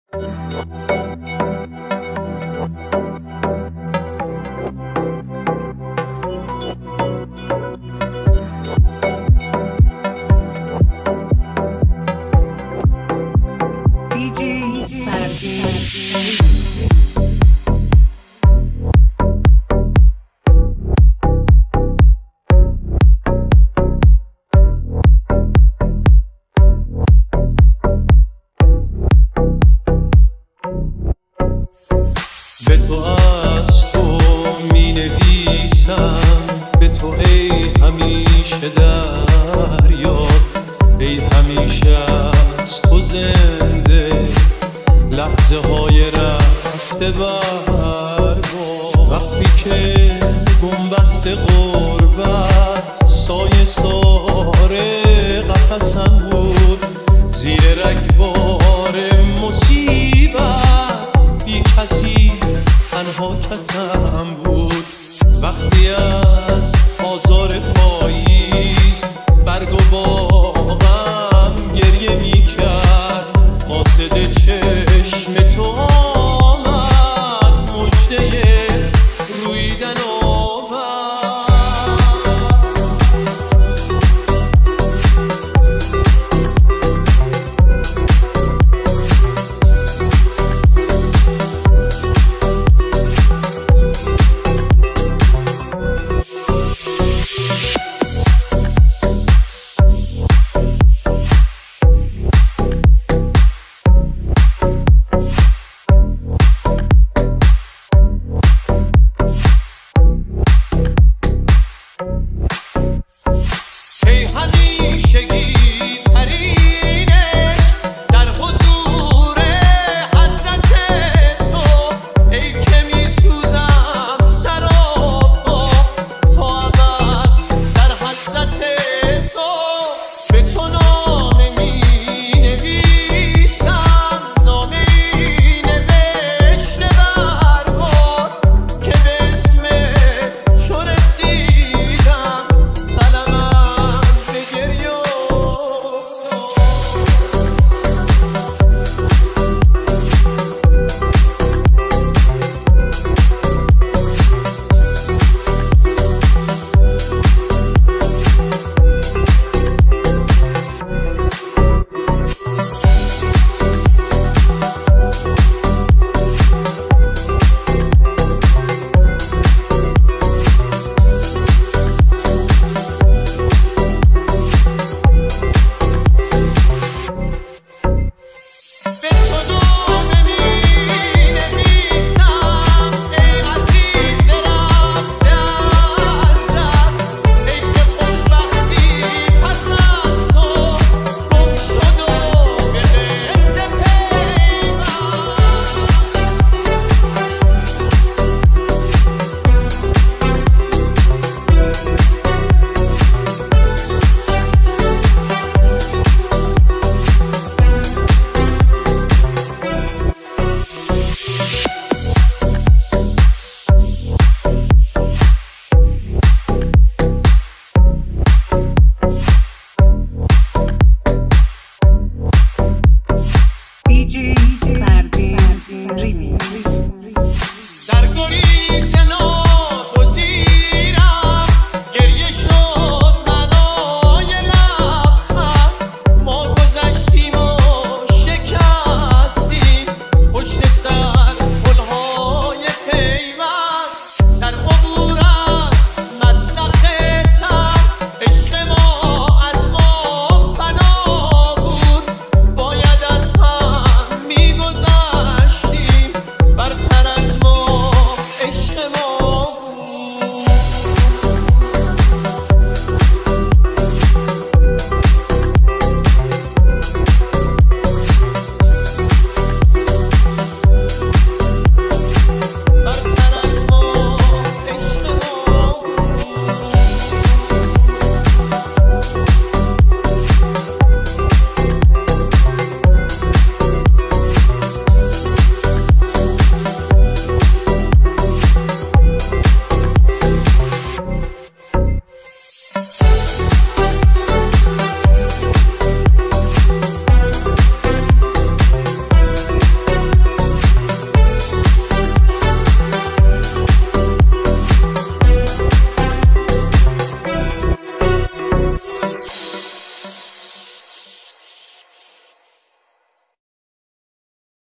به تو از تو می نویسم، به تو ای همیشه دریا، ای همیشه از تو زنده لحظه های رفته بر وقتی که بنبست غربت سایه سار قفسم بود، زیر رگبار مصیبت بی کسی تنها کسم بود. وقتی از آزار پاییز برگ و باغم گریه می کرد، قاصد چشم تو آمد مژده رویدن DJ Ferdin Remix.